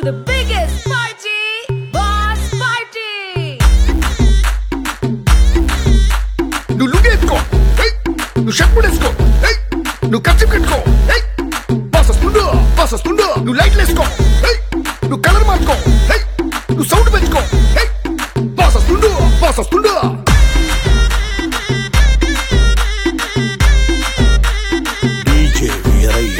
the biggest party, Boss Party. నువ్వు లుగేసుకో, నువ్వు shirt పడేసుకో, నువ్వు ఖర్చు కట్టుకో, బాస్ వస్తుండు, నువ్వు లైట్లు వేసుకో, నువ్వు కలర్ మార్చుకో, నువ్వు సౌండ్ పెంచుకో, బాస్ వస్తుండు. డీజే వీరయ్య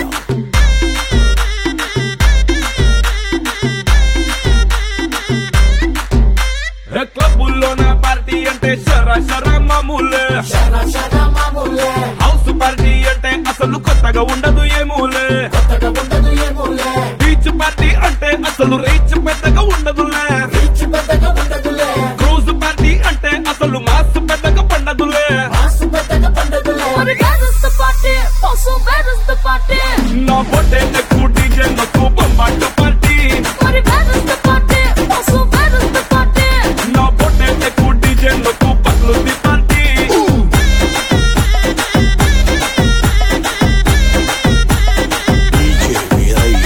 క్లబ్బుల్లోన పార్టీ అంటే శర మామూలే, హౌస్ పార్టీ అంటే అసలు కొత్తగా ఉండదు ఏమూలే, బీచ్ పార్టీ అంటే అసలు రీచ్ పెద్దగా ఉండదులే, క్రూజ్ పార్టీ అంటే అసలు మాస్ పెద్దగా పండదులే. But where is the party? Also, where is the party? నా బొట్టే ఎక్కువ డీజే నాకు బొమ్మాటు party, But where is the party? Also, where is the party? నా బొట్టే ఎక్కువ డీజే నాకు పట్లుంది పార్టీ. డీజే వీరయ్య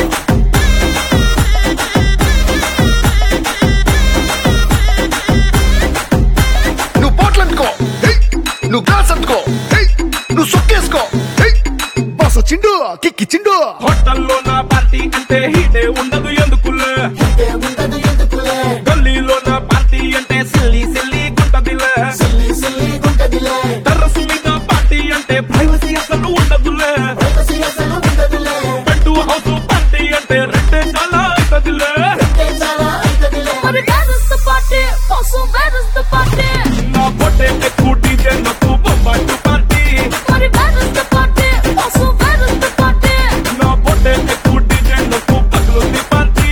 నువ్వు బాటిల్ అందుకో, నువ్వు గ్లాస్ అందుకో, నువ్వు సొక్కేసుకో, బాస్ వచ్చిండు, కిక్కిచ్చిండు. హోటల్లో నా పార్టీ అంటే హీటే ఉండదు ఎందుకులే, గల్లీలో నా పార్టీ అంటే సిల్లి గుంటదిలే, టెర్రస్ మీద పార్టీ అంటే ప్రైవసీ అసలు ఉండదులే, బెడ్ హౌస్ పార్టీ అంటే రెండే చాలా అవుతదిలే. But where is the party? Also, where is the party? నా బొట్టే ఎక్కువ డీజే నాకు బొమ్మాటు party, But where is the party? Also, where is the party? నా బొట్టే ఎక్కువ డీజే నాకు పట్లుంది పార్టీ.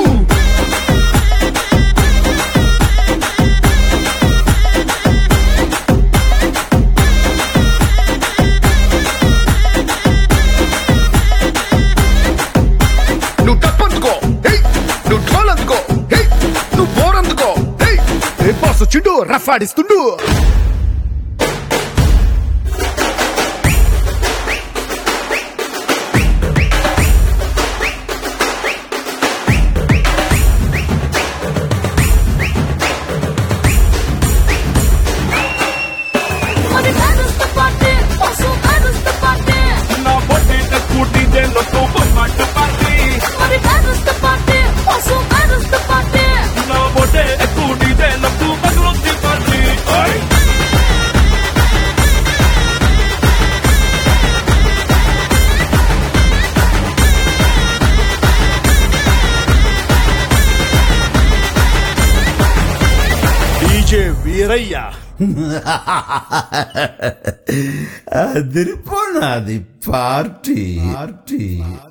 నువ్వు డప్పు అందుకో, నువ్వు ఢోల్ అందుకో, నువ్వు బోర్ అందుకో, బాస్ వచ్చిండు, రఫ్ ఆడిస్తుండు. But where is the party? Also, where is the party? నా బొట్టే ఎక్కువ డీజే నాకు బొమ్మాటు party, But where is the party? Also, where is the party? నా బొట్టే ఎక్కువ డీజే నాకు పట్లుంది పార్టీ. డీజే వీరయ్య అదిరిపోనాది పార్టీ.